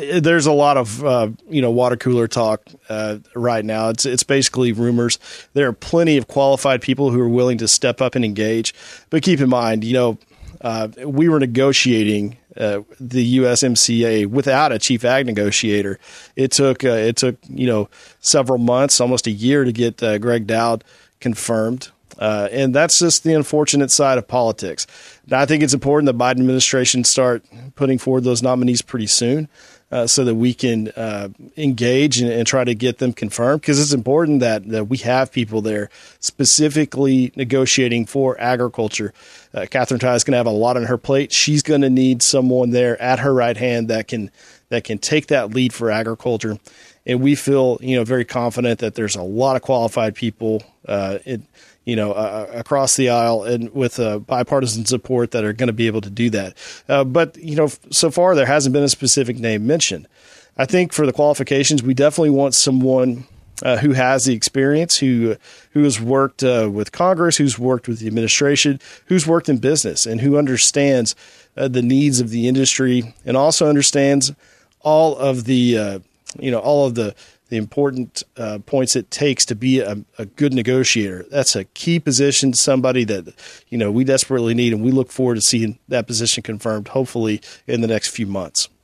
there's a lot of water cooler talk right now. It's basically rumors. There are plenty of qualified people who are willing to step up and engage. But keep in mind, we were negotiating the USMCA without a chief ag negotiator. It took several months, almost a year, to get Greg Dowd confirmed. And that's just the unfortunate side of politics. Now, I think it's important the Biden administration start putting forward those nominees pretty soon so that we can engage and try to get them confirmed, because it's important that we have people there specifically negotiating for agriculture. Katherine Tai is going to have a lot on her plate. She's going to need someone there at her right hand that can take that lead for agriculture. And we feel, very confident that there's a lot of qualified people across the aisle and with bipartisan support that are going to be able to do that. But so far there hasn't been a specific name mentioned. I think for the qualifications, we definitely want someone who has the experience, who has worked with Congress, who's worked with the administration, who's worked in business, and who understands the needs of the industry and also understands all of the important points it takes to be a good negotiator. That's a key position, somebody that, we desperately need, and we look forward to seeing that position confirmed, hopefully in the next few months.